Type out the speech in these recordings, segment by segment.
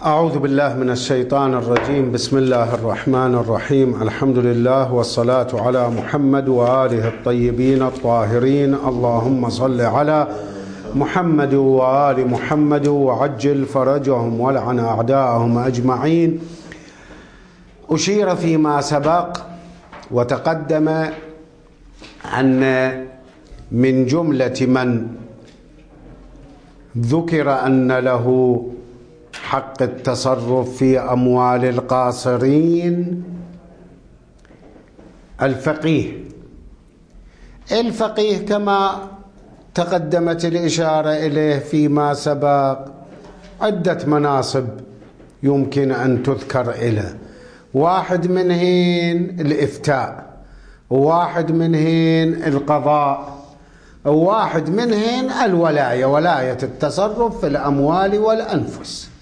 أعوذ بالله من الشيطان الرجيم. بسم الله الرحمن الرحيم. الحمد لله والصلاة على محمد وآله الطيبين الطاهرين. اللهم صل على محمد وآل محمد وعجل فرجهم ولعن أعداءهم أجمعين. أشير فيما سبق وتقدم أن من جملة من ذكر أن له حق التصرف في أموال القاصرين الفقيه كما تقدمت الإشارة إليه فيما سبق عدة مناصب يمكن أن تذكر إليه. واحد منهن الإفتاء، وواحد منهن القضاء، وواحد منهن الولاية، ولاية التصرف في الأموال والأنفس.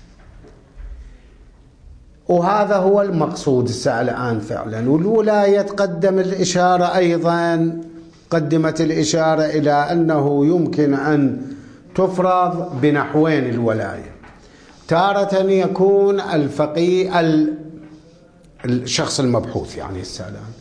وهذا هو المقصود الآن فعلا. والولاية تقدم الإشارة أيضا، قدمت الإشارة إلى أنه يمكن أن تفرض بنحوين الولاية. تارة يكون الفقيه الشخص المبحوث يعني السلام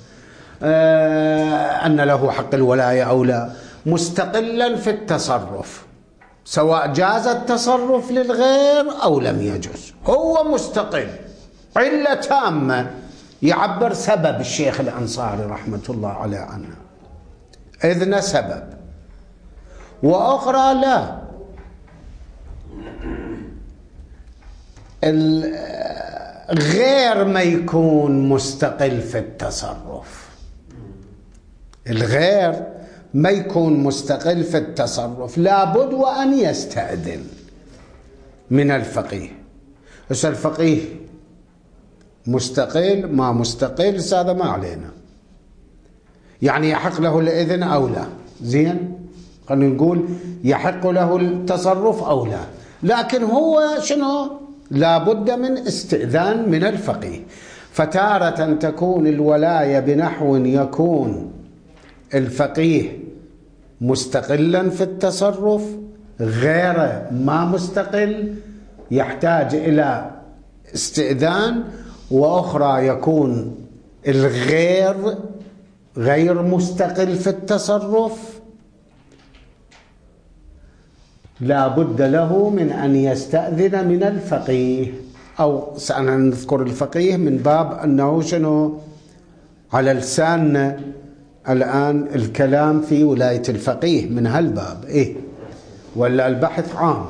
أن له حق الولاية أو لا، مستقلا في التصرف، سواء جاز التصرف للغير أو لم يجوز، هو مستقل. علة تامة يعبر سبب الشيخ الأنصاري رحمة الله عليه عنه، إذن سبب، وأخرى لا. غير ما يكون مستقل في التصرف، الغير ما يكون مستقل في التصرف لابد وأن يستأذن من الفقيه. بس الفقيه مستقل ما مستقل هذا ما علينا، يعني يحق له الإذن أو لا. زين، خلينا نقول يحق له التصرف أو لا، لكن هو شنو؟ لابد من استئذان من الفقيه. فتارة تكون الولاية بنحو يكون الفقيه مستقلا في التصرف، غير ما مستقل يحتاج إلى استئذان، وأخرى يكون الغير غير مستقل في التصرف لا بد له من أن يستأذن من الفقيه. أو سنذكر الفقيه من باب أنه شنو على لساننا الآن الكلام في ولاية الفقيه من هالباب، ولا البحث عام.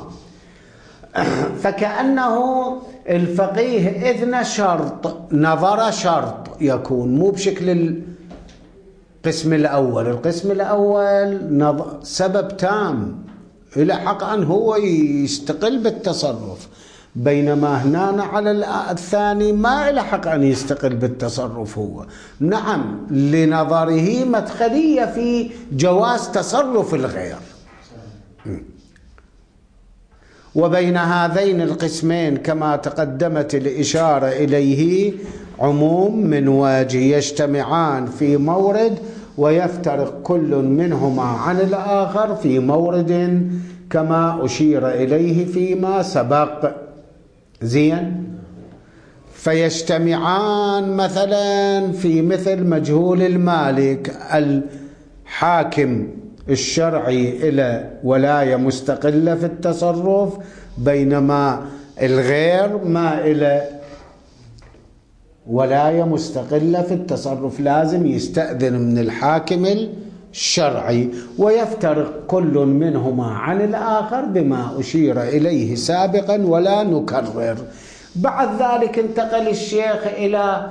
فكأنه الفقيه إذن شرط، نظر شرط يكون، مو بشكل القسم الأول. القسم الأول سبب تام، إلى حق أن هو يستقل بالتصرف، بينما هنا على الثاني ما إلى حق أن يستقل بالتصرف هو. نعم، لنظره مدخلية في جواز تصرف الغير. وبين هذين القسمين كما تقدمت الإشارة إليه عموم من وجه، يجتمعان في مورد ويفترق كل منهما عن الآخر في مورد كما أشير إليه فيما سبق. زين، فيجتمعان مثلا في مثل مجهول المالك، الحاكم الشرعي إلى ولاية مستقلة في التصرف، بينما الغير ما إلى ولاية مستقلة في التصرف، لازم يستأذن من الحاكم الشرعي. ويفترق كل منهما عن الآخر بما أشير إليه سابقا ولا نكرر. بعد ذلك انتقل الشيخ إلى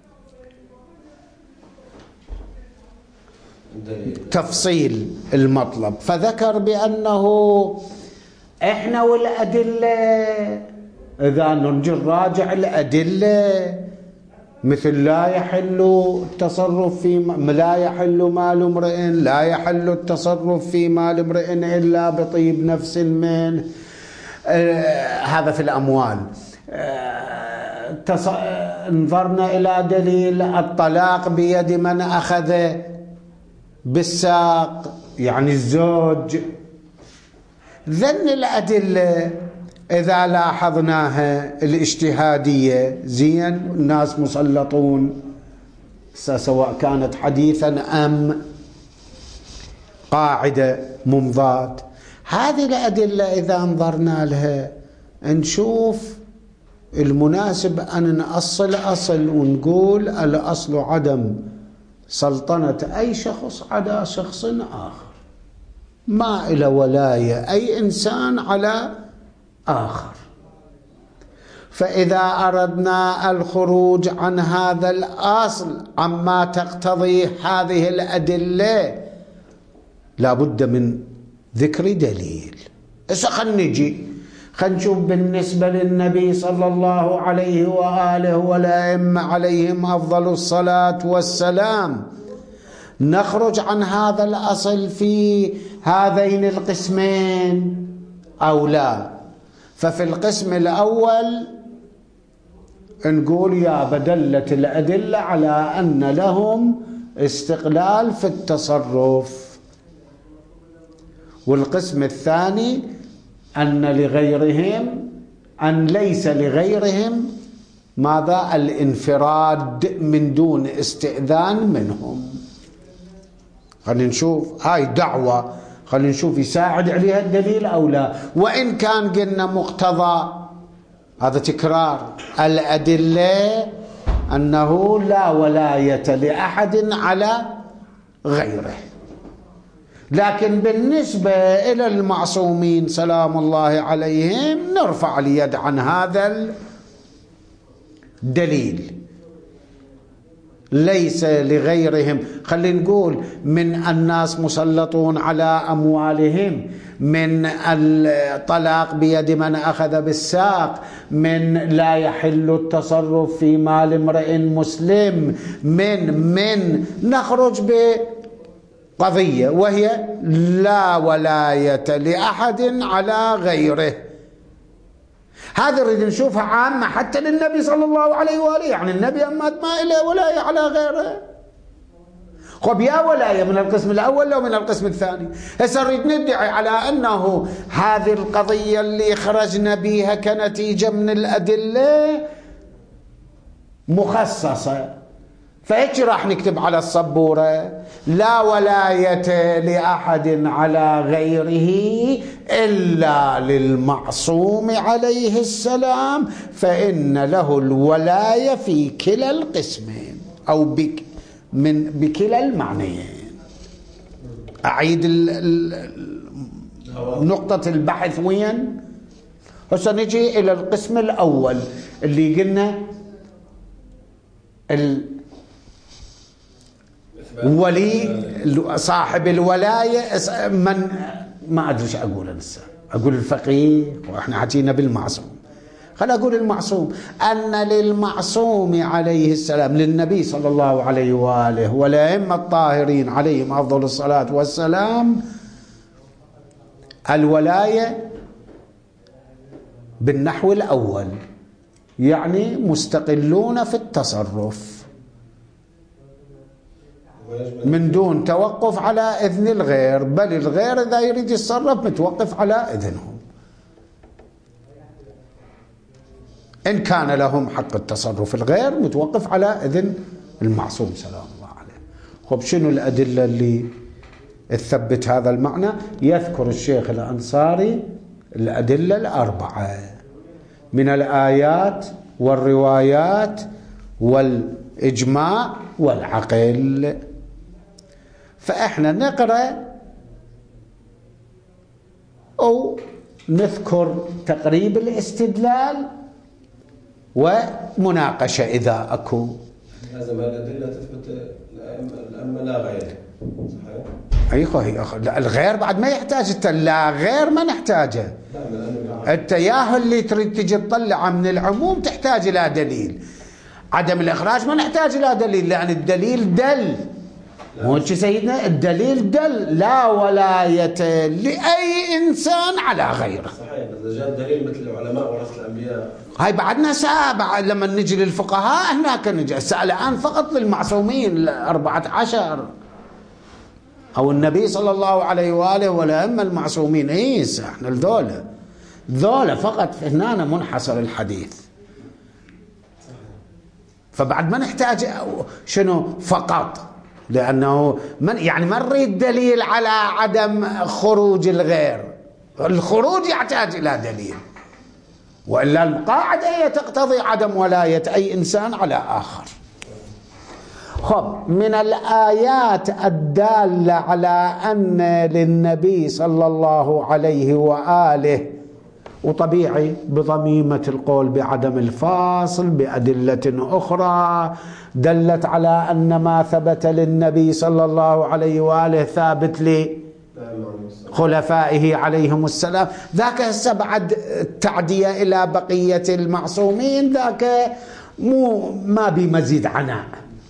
تفصيل المطلب، فذكر بأنه إحنا والأدلة إذا نرجع راجع الأدلة، مثل لا يحل التصرف في لا يحل مال امرئ، لا يحل التصرف في مال امرئ إلا بطيب نفس منه، هذا في الأموال. نظرنا إلى دليل الطلاق بيد من أخذ بالساق، يعني الزوج. ذن الأدلة إذا لاحظناها الاجتهادية زين، الناس مسلطون سواء كانت حديثا أم قاعدة ممضاة. هذه الأدلة إذا انظرنا لها نشوف المناسب أن نأصل أصل ونقول الأصل عدم سلطنة أي شخص على شخص آخر، ما إلى ولاية أي إنسان على آخر. فإذا أردنا الخروج عن هذا الأصل عما تقتضي هذه الأدلة لا بد من ذكر دليل. خلينا نشوف بالنسبة للنبي صلى الله عليه وآله والأئمة عليهم أفضل الصلاة والسلام، نخرج عن هذا الأصل في هذين القسمين أو لا؟ ففي القسم الأول نقول يا بدلت الأدلة على أن لهم استقلال في التصرف. والقسم الثاني أن ليس لغيرهم ماذا؟ الانفراد من دون استئذان منهم. خلينا نشوف هاي دعوة، خلينا نشوف يساعد عليها الدليل أو لا. وإن كان قلنا مقتضى هذا تكرار الأدلة أنه لا ولاية لأحد على غيره، لكن بالنسبة إلى المعصومين سلام الله عليهم نرفع اليد عن هذا الدليل. ليس لغيرهم، خلينا نقول من الناس مسلطون على أموالهم، من الطلاق بيد من أخذ بالساق، من لا يحل التصرف في مال امرئ مسلم، من نخرج بقضية وهي لا ولاية لأحد على غيره. هذا نريد نشوفها عامة حتى للنبي صلى الله عليه وآله، يعني النبي أمات ما إله ولاية على غيره. خب يا ولاية من القسم الأول أو من القسم الثاني. هسه نريد ندعي على أنه هذه القضية اللي خرجنا بها كنتيجة من الأدلة مخصصة، فهيك راح نكتب على السبورة لا ولاية لأحد على غيره إلا للمعصوم عليه السلام، فإن له الولاية في كلا القسمين أو بكلا المعنيين. أعيد نقطة البحث وين؟ هسه نجي إلى القسم الأول اللي قلنا ولي صاحب الولاية. من ما أدري ايش أقول هسه، أقول الفقيه وإحنا حكينا بالمعصوم، خل أقول المعصوم. أن للمعصوم عليه السلام للنبي صلى الله عليه وآله والأئمة الطاهرين عليهم أفضل الصلاة والسلام الولاية بالنحو الأول، يعني مستقلون في التصرف من دون توقف على إذن الغير، بل الغير إذا يريد يتصرف متوقف على إذنهم، إن كان لهم حق التصرف الغير متوقف على إذن المعصوم سلام الله عليه. خب شنو الأدلة اللي تثبت هذا المعنى؟ يذكر الشيخ الأنصاري الأدلة الأربعة من الآيات والروايات والإجماع والعقل. فإحنا نقرأ أو نذكر تقريب الاستدلال ومناقشة إذا أكو. لازم الأدلة تثبت الأمة لا غير، صحيح؟ أيوة الغير بعد ما يحتاج، لا غير ما نحتاجه. التياهل اللي تريد تجي تطلع من العموم تحتاج إلى دليل. عدم الإخراج ما نحتاج إلى دليل، لأن الدليل دل. مو سيدنا الدليل دل لا ولاية لأي إنسان على غيره. صحيح، إذا جاء الدليل مثل العلماء ورثة الأنبياء. هاي بعدنا سابع لما نجي للفقهاء هناك نجي الآن فقط للمعصومين 14 أو النبي صلى الله عليه وآله والأئمة المعصومين. إيس احنا الذولة ذولا فقط هنا منحصر الحديث. فبعد ما نحتاج شنو فقط، لأنه يعني ما نريد دليل على عدم خروج الغير، الخروج يحتاج إلى دليل، وإلا القاعدة هي تقتضي عدم ولاية أي إنسان على آخر. خب، من الآيات الدالة على أن للنبي صلى الله عليه وآله، وطبيعي بضميمة القول بعدم الفاصل بأدلة أخرى دلت على أن ما ثبت للنبي صلى الله عليه وآله ثابت لخلفائه عليهم السلام. ذاك هسه بعد التعدية إلى بقية المعصومين ذاك ما بمزيد عناء،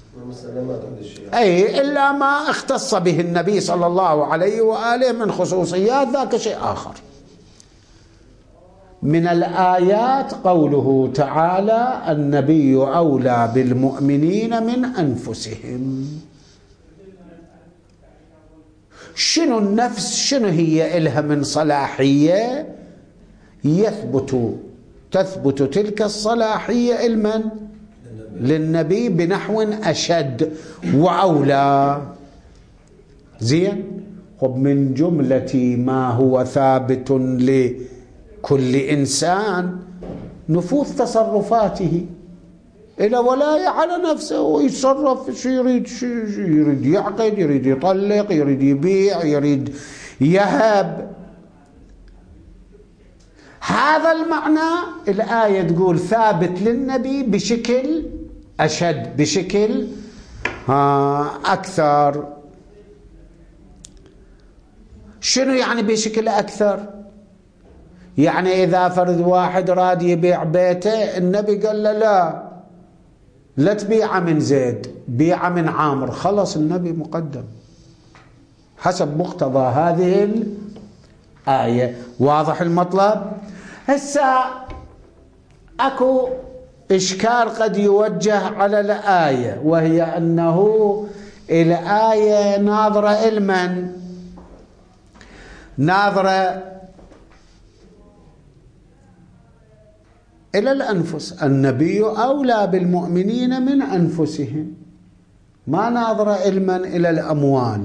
أي إلا ما اختص به النبي صلى الله عليه وآله من خصوصيات ذاك شيء آخر. من الآيات قوله تعالى: النبي أولى بالمؤمنين من أنفسهم. شنو النفس؟ شنو هي إلها من صلاحية؟ تثبت تلك الصلاحية لمن؟ للنبي بنحو أشد وأولى. زين؟ خب، من جملة ما هو ثابت لكل إنسان نفوذ تصرفاته، إلى ولاية على نفسه ويتصرف شو يريد، يريد يعقد، يريد يطلق، يريد يبيع، يريد يهب. هذا المعنى الآية تقول ثابت للنبي بشكل أشد، بشكل أكثر. شنو يعني بشكل أكثر؟ يعني إذا فرض واحد راد يبيع بيته، النبي قال له لا تبيعه من زيد، بيعه من عامر، خلص النبي مقدم حسب مقتضى هذه الآية. واضح المطلب؟ هسه أكو إشكال قد يوجه على الآية، وهي أنه الآية ناظرة إلمن؟ ناظرة إلى الأنفس. النبي أولى بالمؤمنين من أنفسهم، ما ناظرة إلمن؟ إلى الأموال.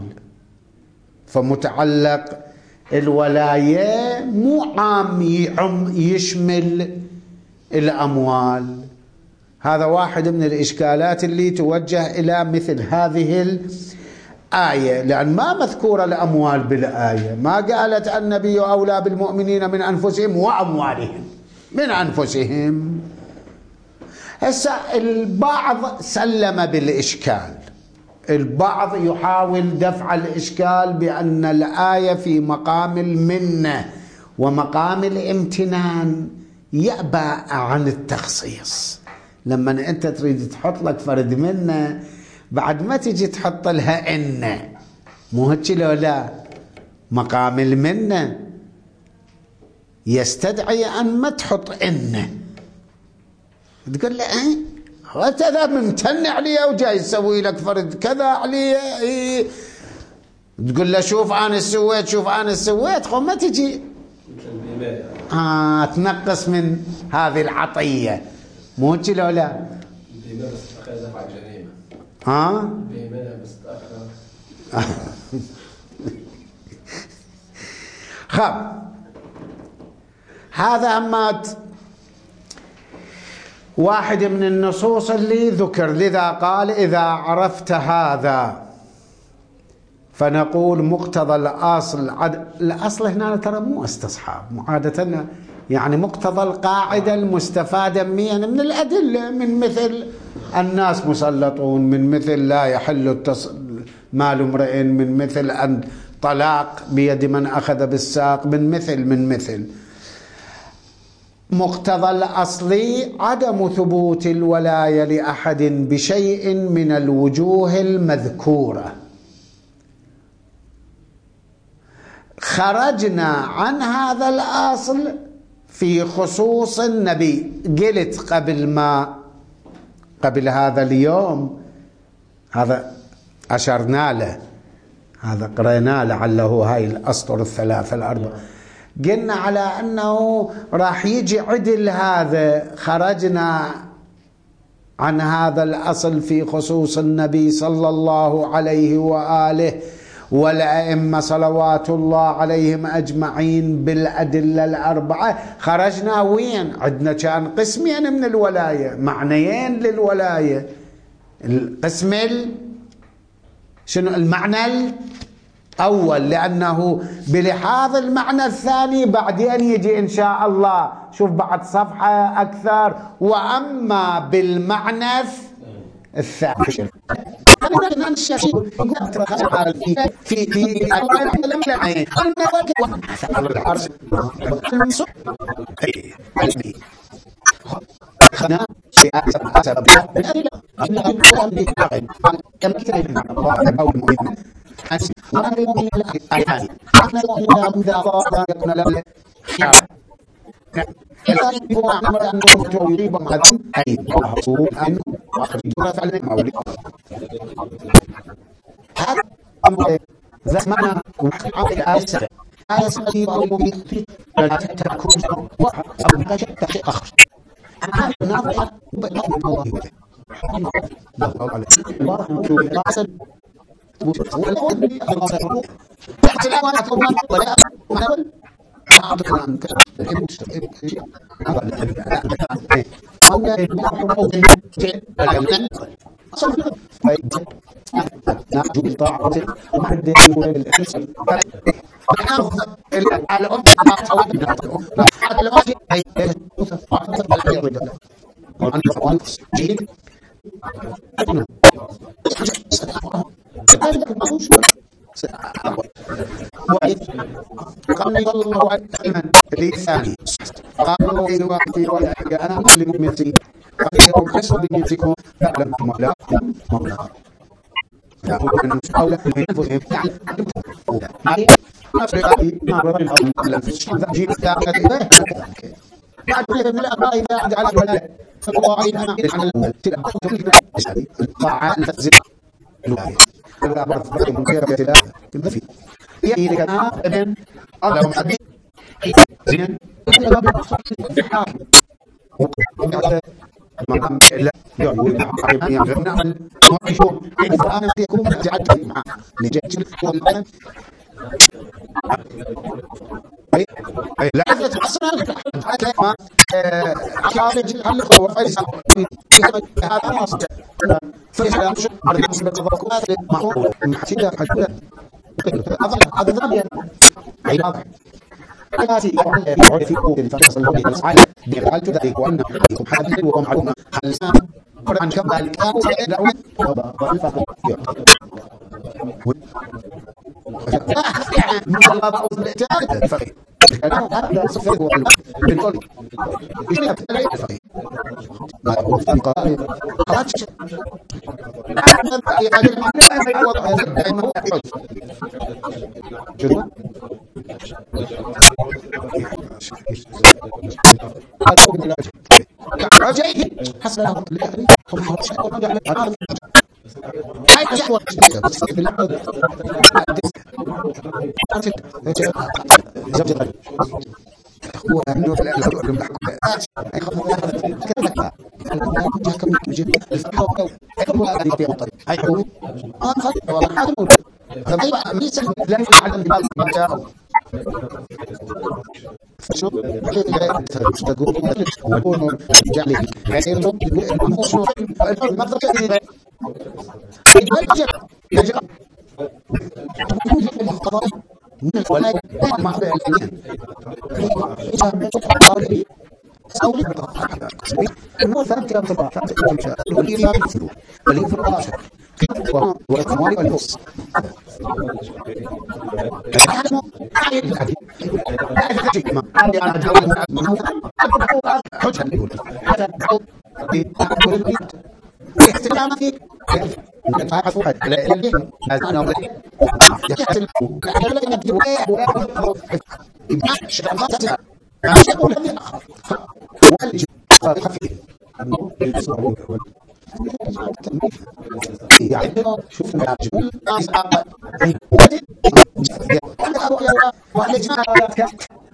فمتعلق الولاية مو عام يشمل الأموال. هذا واحد من الإشكالات اللي توجه إلى مثل هذه الآية، لأن ما مذكورة الأموال بالآية، ما قالت النبي أولى بالمؤمنين من أنفسهم وأموالهم من أنفسهم. هسه البعض سلم بالإشكال، البعض يحاول دفع الإشكال بأن الآية في مقام المنة ومقام الامتنان، يأبى عن التخصيص. لما أنت تريد تحط لك فرد منة، بعد ما تجي تحط لها إن، مو هيك لو لا؟ مقام المنة يستدعي أن ما تحط إن، تقول له أنت ذا ممتن عليه وجاي يسوي لك فرد كذا عليه، تقول له شوف أنا سويت، شوف أنا سويت، خو ما تجي تنقص من هذه العطية، مو هيك لو لا؟ خب، هذا همات واحد من النصوص اللي ذكر. لذا قال: إذا عرفت هذا فنقول مقتضى الأصل. الأصل هنا ترى مو استصحاب، عادة يعني مقتضى القاعدة المستفادة من الأدلة، من مثل الناس مسلطون، من مثل لا يحل مال امرئ، من مثل أن طلاق بيد من أخذ بالساق، من مثل مقتضى الأصل عدم ثبوت الولاية لأحد بشيء من الوجوه المذكورة. خرجنا عن هذا الأصل في خصوص النبي. قلت قبل هذا اليوم، هذا أشرنا له، هذا قرأنا لعله هاي الأسطر الثلاثة الأربعة، قلنا على أنه راح يجي عدل هذا. خرجنا عن هذا الأصل في خصوص النبي صلى الله عليه وآله والأئمة صلوات الله عليهم أجمعين بالأدلة الأربعة. خرجنا وين؟ عندنا كان قسمين من الولاية، معنيين للولاية. القسم شنو المعنى الأول، لأنه بلحاظ المعنى الثاني بعدين يجي إن شاء الله، شوف بعد صفحة أكثر. وأما بالمعنى الثاني في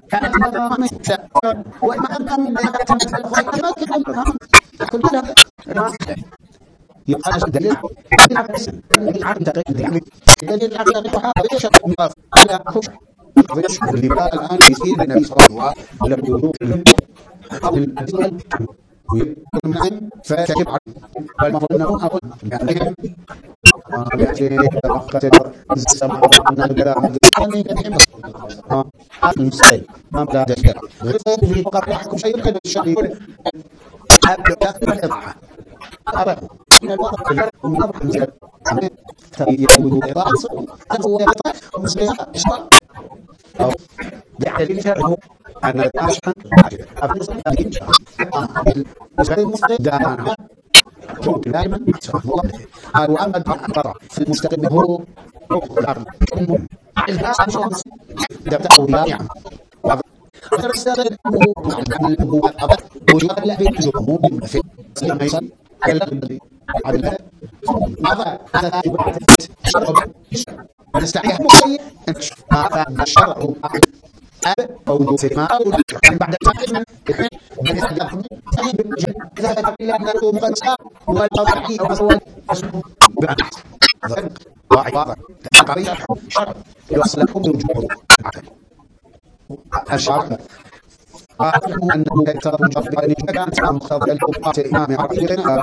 اللي بقى الآن يصير النبي صلى الله عليه وسلم قبل الدول ويمنعهم فكتب عنه فالمفروض أنه أقول يعني أخذت السماء المستقيم ما بلا دشكر غير في فقط يحكم شيء يمكن الشيء يقول أبدأ تأكل إضاعة أبدأ من الوقت المضبط مثل يقول إضاعة هو إضاعة ومسلحة إشبار أو دعالي شرعه أن الأشحن أفضل وسائل المستقيم دانا دائما وأما القطع في المستقيم هو الأرض الآن شخص دبته بيان الرسالة هو وجود الذي يجوم في ما يصير على ماذا هذا شرع نستعيح شيء الشرع أو في ما بعد تعلم إذا تقول أنه مغنسا والطبيعي أو مسؤول واحد قضية شرع يوصلكم وجوده الشرع أعلم أنه كتاب جرد بأن كانت مقتضى الحكمات الإمام عربي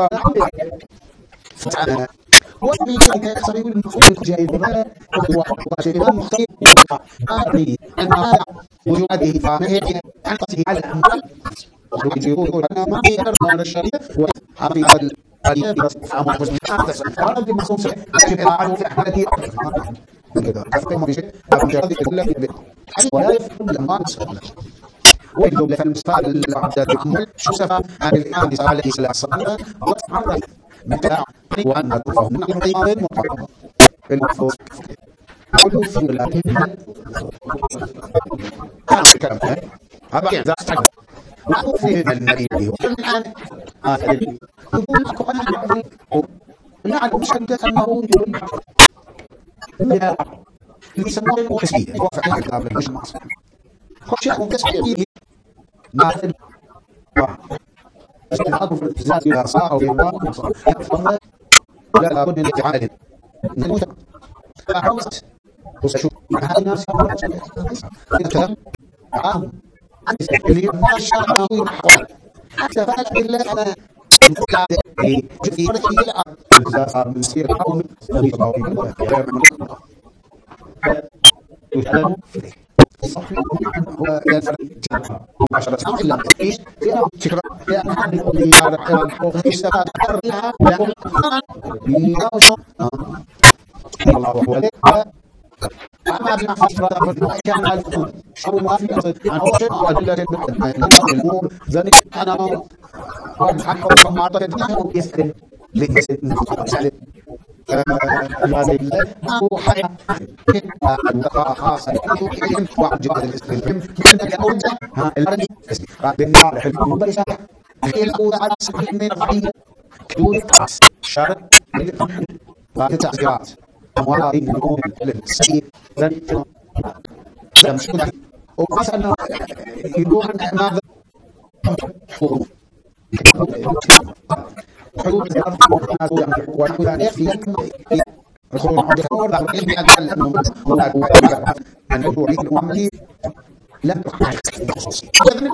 فتعالى وفي ذلك صريح المخطئ جاهل وشيء مخطئ أعني أن هذا وجوده فامه عن قصده على الأموال ويقول أن ما يقدر على الشريعة وحقيقة الأديان فأمر مسلم هذا بالمصوم سيء لكن أعلم في أحوالته كذا أفكر في شيء أفكر هذه كلها في البيت ولا يفهم الأموال سهلة ويقول لك المسائل العبد المحمول شوفها عن الإمام صلى الله عليه وسلم وتعرف متاع وأن تفهم من القيام مطلقا المفروض أقول في الله هذا الكلام هذا يعني ذا وأقول فيه النبي والآن يقول لك أنا نعلم مشكلة أنه لا يسمونه حسبيا وفعل الكتاب مش معصر خشية تسبيحه ما في استنهاض في الابتزاز إلى صاع أو في الله لا لابد من اتعاد المجتمع فحوصت وسشوف مع هذا الناس الكلام عام اللي ما الشرع نحوه حتى فعل بالله أنا في فرق إلى صار من سير الحوم النبي صلى الله عليه وسلم يتعلم صحيح هو ينفع مباشرة إلا إيش فكرة أحد اللي يعرف ويستفاد منها الله هو أما بما فكرة كان الفضل شو ما في عن أوشك وأدلة الأمور ذلك أنا حقا ما أعتقد يسأل ليسأل أو حياة الدقاء خاصة وجهة الاستخدام من الأوجه الذي بالنار حلو بلسة الأولى على سبيل من الرعية كدود قاس شرط للتأثيرات أموال من السيد ذلك لمسكنا وقصنا يقول ماذا حدود الأرض ونحو ذلك في الخروج عن الحوار العلمي أن هناك أن يكون الأمة لم تحقق بخصوص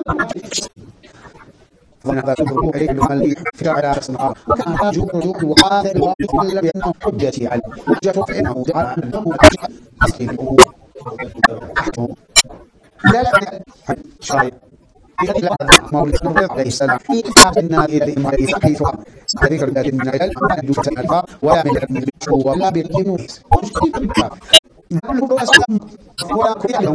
فهذا يدرك عليه المال في على الصناعة وكان رجوع وهذا الواقع بأنه حجتي عليه حجته فإنه دعا أنه أصلي الأمور أحكم لا شايف في مولد النبي عليه السلام في كتاب النبي الذي حيث حديث الذي من العلم أن يجوز الألفاظ ولا من العلم ولا بالدين ولا كل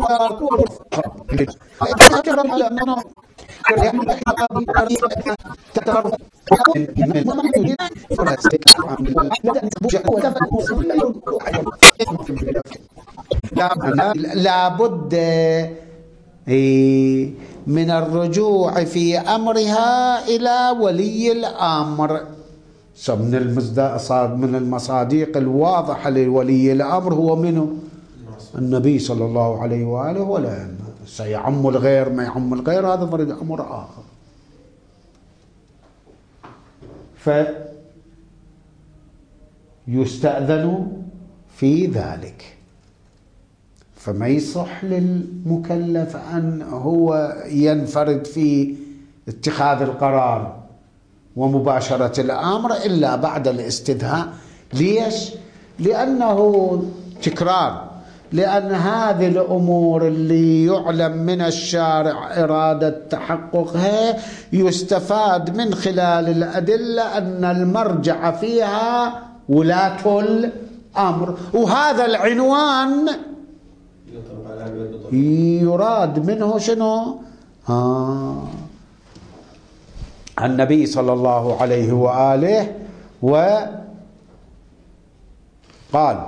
لابد من الرجوع في أمرها إلى ولي الأمر. من المصادق الواضحة لولي الأمر هو منه النبي صلى الله عليه وآله والأئمة. سيعم الغير ما يعم الغير، هذا فرد أمر آخر. فيستأذن في ذلك. فما يصح للمكلف أن هو ينفرد في اتخاذ القرار ومباشرة الأمر إلا بعد الاستدهاء. ليش؟ لأنه تكرار، لأن هذه الأمور اللي يعلم من الشارع إرادة تحققها يستفاد من خلال الأدلة أن المرجع فيها ولاة الأمر، وهذا العنوان يراد منه شنو؟ النبي صلى الله عليه وآله وقال: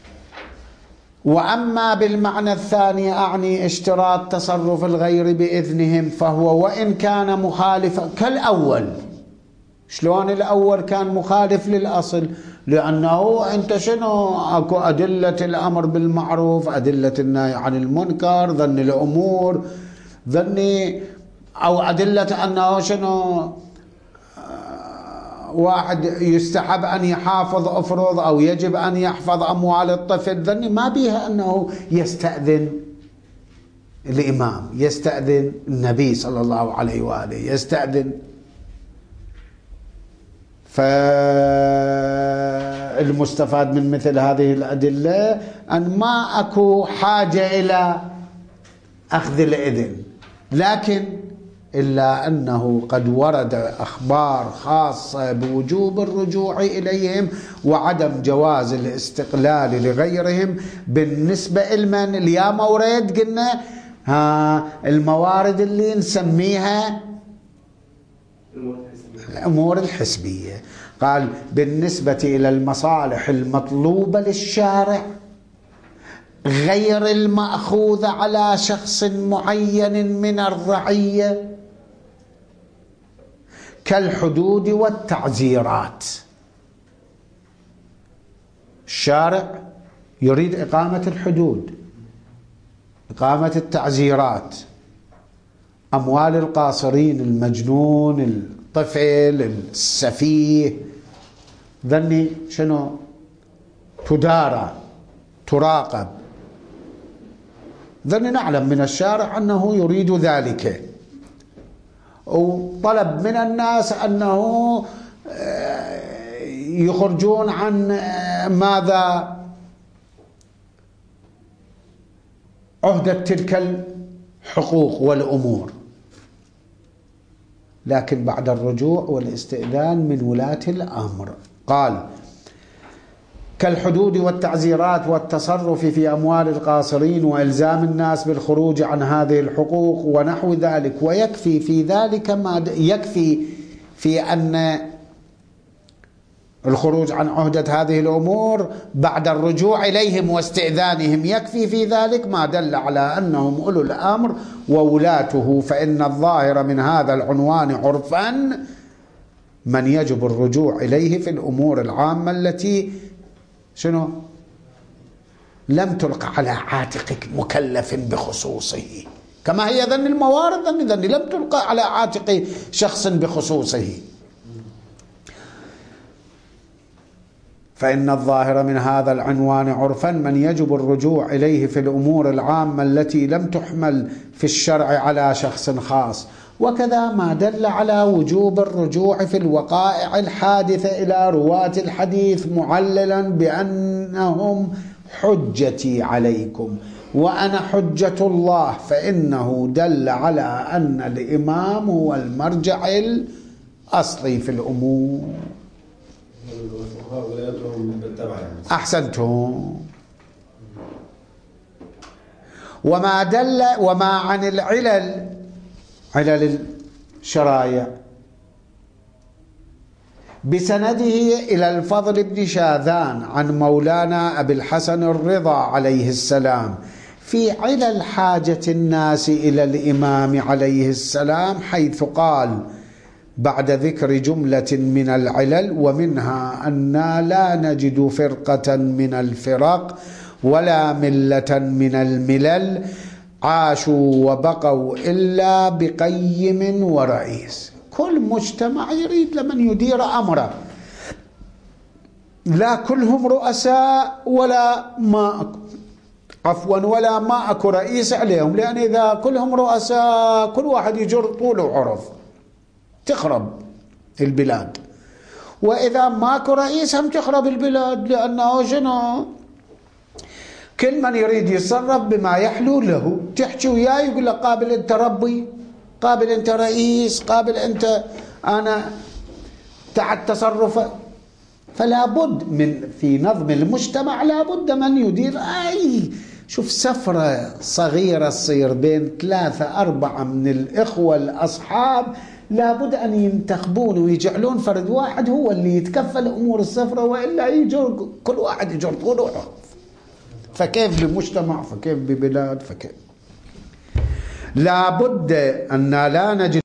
وأما بالمعنى الثاني أعني اشتراط تصرف الغير بإذنهم فهو وإن كان مخالفا كالأول. شلون الأول كان مخالف للأصل؟ لأنه أنت شنو أكو أدلة الأمر بالمعروف، أدلة النهي عن المنكر، ظن الأمور، ظني أو أدلة أنه شنو واحد يستحب أن يحافظ أفرض أو يجب أن يحفظ أموال الطفل، ظني ما بيها أنه يستأذن الإمام، يستأذن النبي صلى الله عليه وآله، يستأذن. فالمستفاد من مثل هذه الأدلة أن ما أكو حاجة إلى أخذ الإذن، لكن إلا أنه قد ورد أخبار خاصة بوجوب الرجوع إليهم وعدم جواز الاستقلال لغيرهم بالنسبة لمن اليا مورد قلنا الموارد اللي نسميها الأمور الحسبية. قال: بالنسبة إلى المصالح المطلوبة للشارع غير المأخوذة على شخص معين من الرعية كالحدود والتعزيرات. الشارع يريد إقامة الحدود، إقامة التعزيرات، أموال القاصرين، المجنون، الطفل، السفيه، ذني شنو تدارى تراقب. ذني نعلم من الشارع أنه يريد ذلك، وطلب من الناس أنه يخرجون عن ماذا عهدة تلك الحقوق والأمور، لكن بعد الرجوع والاستئذان من ولاة الأمر. قال: كالحدود والتعزيرات والتصرف في أموال القاصرين وإلزام الناس بالخروج عن هذه الحقوق ونحو ذلك. ويكفي في ذلك يكفي في أن الخروج عن عهدة هذه الأمور بعد الرجوع إليهم واستئذانهم، يكفي في ذلك ما دل على أنهم أولو الأمر وولاته، فإن الظاهر من هذا العنوان عرفا من يجب الرجوع إليه في الأمور العامة التي شنو لم تلقى على عاتق مكلف بخصوصه، كما هي ذن الموارد ذن لم تلقى على عاتق شخص بخصوصه. فإن الظاهر من هذا العنوان عرفا من يجب الرجوع إليه في الأمور العامة التي لم تحمل في الشرع على شخص خاص، وكذا ما دل على وجوب الرجوع في الوقائع الحادثة إلى رواة الحديث معللا بأنهم حجتي عليكم وأنا حجة الله، فإنه دل على أن الإمام هو المرجع الأصلي في الأمور. أحسنتم. وما عن علل الشرائع بسنده إلى الفضل بن شاذان عن مولانا أبي الحسن الرضا عليه السلام في علل حاجة الناس إلى الإمام عليه السلام، حيث قال بعد ذكر جملة من العلل: ومنها أننا لا نجد فرقة من الفرق ولا ملة من الملل عاشوا وبقوا إلا بقيم ورئيس. كل مجتمع يريد لمن يدير أمره، لا كلهم رؤساء ولا ما اكو رئيس عليهم، لأن إذا كلهم رؤساء كل واحد يجر طوله عرض تخرب البلاد، وإذا ماكو رئيس هم تخرب البلاد، لأنه شنو؟ كل من يريد يتصرف بما يحلو له. تحكي وياه يقول لك قابل أنت ربي، قابل أنت رئيس، قابل أنت أنا تحت تصرفه. فلا بد من في نظم المجتمع لا بد من يدير. شوف سفرة صغيرة تصير بين 3-4 من الإخوة الأصحاب، لا بد أن ينتخبون ويجعلون فرد واحد هو اللي يتكفل أمور السفرة، وإلا يجر كل واحد يجر طوله. فكيف بمجتمع، فكيف ببلاد، فكيف. لا بد أن لا نجد